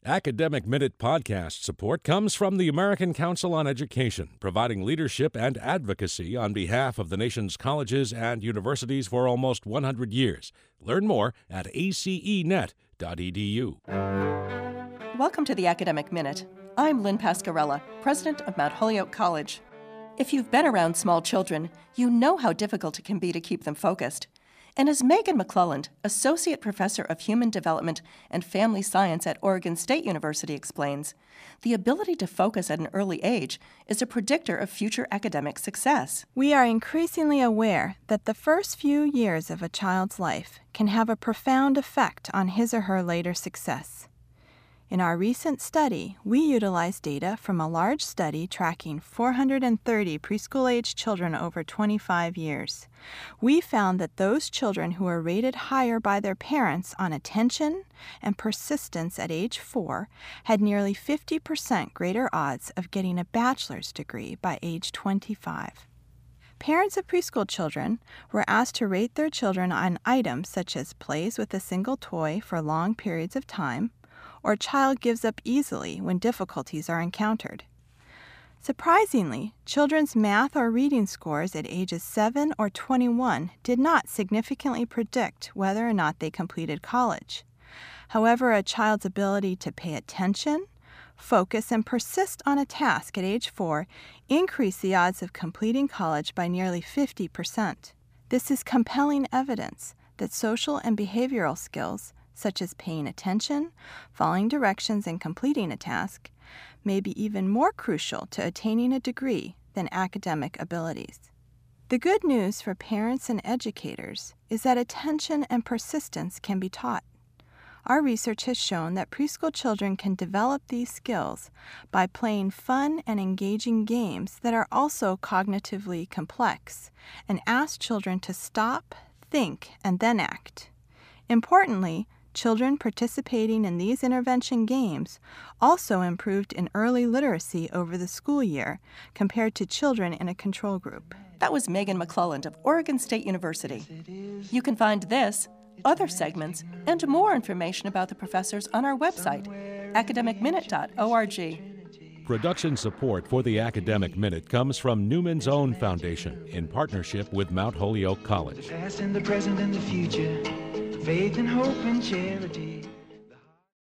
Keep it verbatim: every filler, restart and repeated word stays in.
Academic Minute podcast support comes from the American Council on Education, providing leadership and advocacy on behalf of the nation's colleges and universities for almost one hundred years. Learn more at a c e net dot e d u. Welcome to the Academic Minute. I'm Lynn Pascarella, president of Mount Holyoke College. If you've been around small children, you know how difficult it can be to keep them focused. And as Megan McClelland, Associate Professor of Human Development and Family Science at Oregon State University, explains, the ability to focus at an early age is a predictor of future academic success. We are increasingly aware that the first few years of a child's life can have a profound effect on his or her later success. In our recent study, we utilized data from a large study tracking four hundred thirty preschool-age children over twenty-five years. We found that those children who were rated higher by their parents on attention and persistence at age four had nearly fifty percent greater odds of getting a bachelor's degree by age twenty-five. Parents of preschool children were asked to rate their children on items such as plays with a single toy for long periods of time, or child gives up easily when difficulties are encountered. Surprisingly, children's math or reading scores at ages seven or twenty-one did not significantly predict whether or not they completed college. However, a child's ability to pay attention, focus, and persist on a task at age four increased the odds of completing college by nearly fifty percent. This is compelling evidence that social and behavioral skills, such as paying attention, following directions, and completing a task, may be even more crucial to attaining a degree than academic abilities. The good news for parents and educators is that attention and persistence can be taught. Our research has shown that preschool children can develop these skills by playing fun and engaging games that are also cognitively complex and ask children to stop, think, and then act. Importantly, children participating in these intervention games also improved in early literacy over the school year compared to children in a control group. That was Megan McClelland of Oregon State University. You can find this, other segments, and more information about the professors on our website, academic minute dot org. Production support for the Academic Minute comes from Newman's Own Foundation in partnership with Mount Holyoke College. The past and the present and the future, faith and hope and charity.